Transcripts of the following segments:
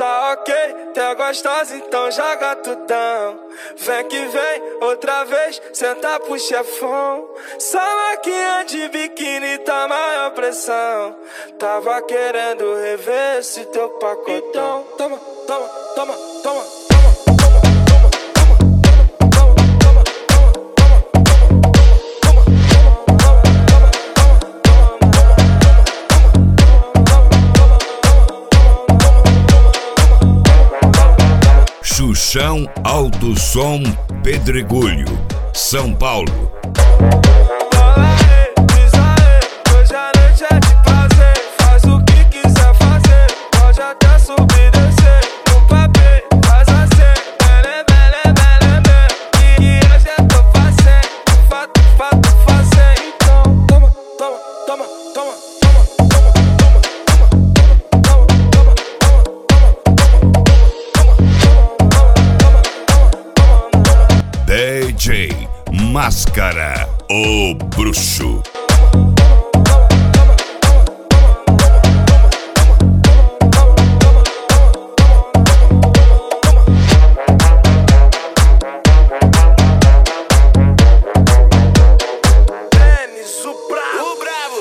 Tá ok, tá gostosa, então joga tudão. Vem que vem, outra vez, senta pro chefão. Só maquinha de biquíni tá maior pressão. Tava querendo rever esse teu pacotão. Toma, toma, toma, toma. Xuxão Alto Som Pedregulho, São Paulo. Diz aí, hoje a noite é de prazer. Faz o que quiser fazer, pode até subir e descer. No papel, faz assim, bele, bele, bele, bele. E hoje eu tô fazendo, fato, fazer. Então, toma, toma, toma, toma. DJ Máscara, o bruxo. Denis, o bravo.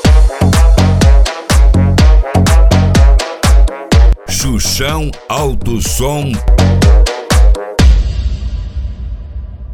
Xuxão Alto Som